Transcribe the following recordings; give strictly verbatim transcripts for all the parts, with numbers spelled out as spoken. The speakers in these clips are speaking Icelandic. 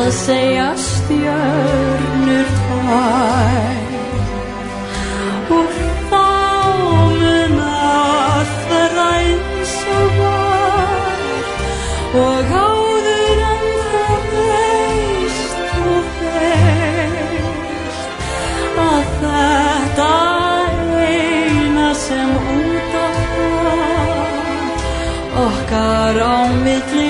að segja stjörnur tvær og þá mun allt verða eins og var og áður en það veist og veist að þetta eina sem út af það okkar á milli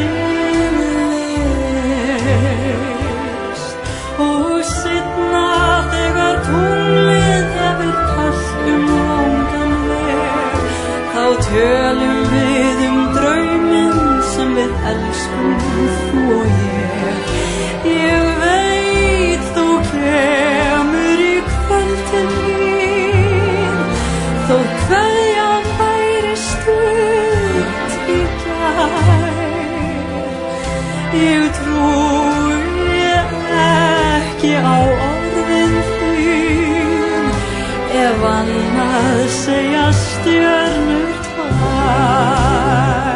friðist og seinna þegar tunglið hefur kalt um langan veg þá tölum við um drauminn sem við elskum þú og ég ég veit þú kemur í kvöld til mín þó kveðjan væri stutt í gær ég trúi ekki á orðin þín ef annað segja stjörnur tvær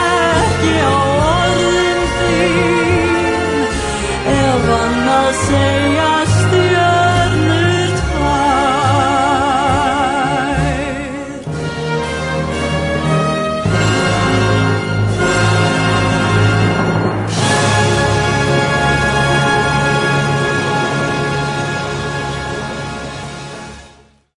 say